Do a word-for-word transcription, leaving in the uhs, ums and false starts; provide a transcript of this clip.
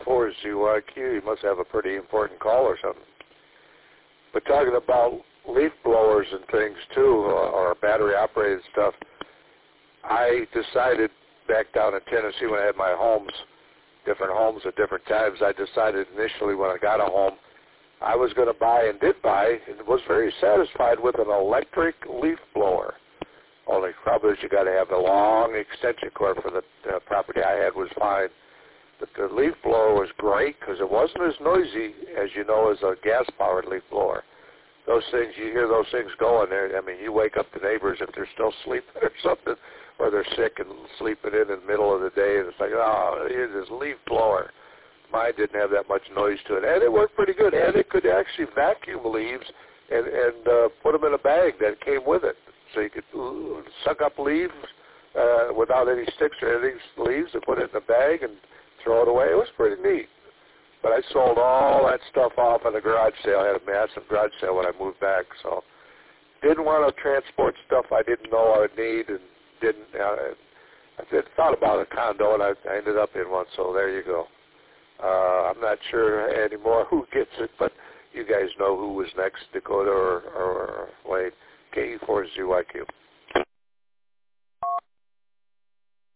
four Z Y Q. You must have a pretty important call or something. But talking about leaf blowers and things too, or battery-operated stuff, I decided back down in Tennessee when I had my homes, different homes at different times, I decided initially when I got a home, I was going to buy and did buy and was very satisfied with an electric leaf blower. Only problem is you got to have a long extension cord for the uh, property I had was fine. But the leaf blower was great because it wasn't as noisy as you know as a gas-powered leaf blower. Those things, you hear those things going there. I mean, you wake up the neighbors if they're still sleeping or something, or they're sick and sleeping in in the middle of the day, and it's like, oh, here's this leaf blower. Mine didn't have that much noise to it, and it worked pretty good. And it could actually vacuum leaves and, and uh, put them in a bag that came with it. So you could uh, suck up leaves uh, without any sticks or anything, leaves, and put it in a bag and throw it away. It was pretty neat. But I sold all that stuff off at a garage sale. I had a massive garage sale when I moved back. So didn't want to transport stuff I didn't know I would need, and didn't. Uh, I did, thought about a condo, and I, I ended up in one. So there you go. Uh, I'm not sure anymore who gets it, but you guys know who was next, Dakota or, or Wade. K E four Z Y Q.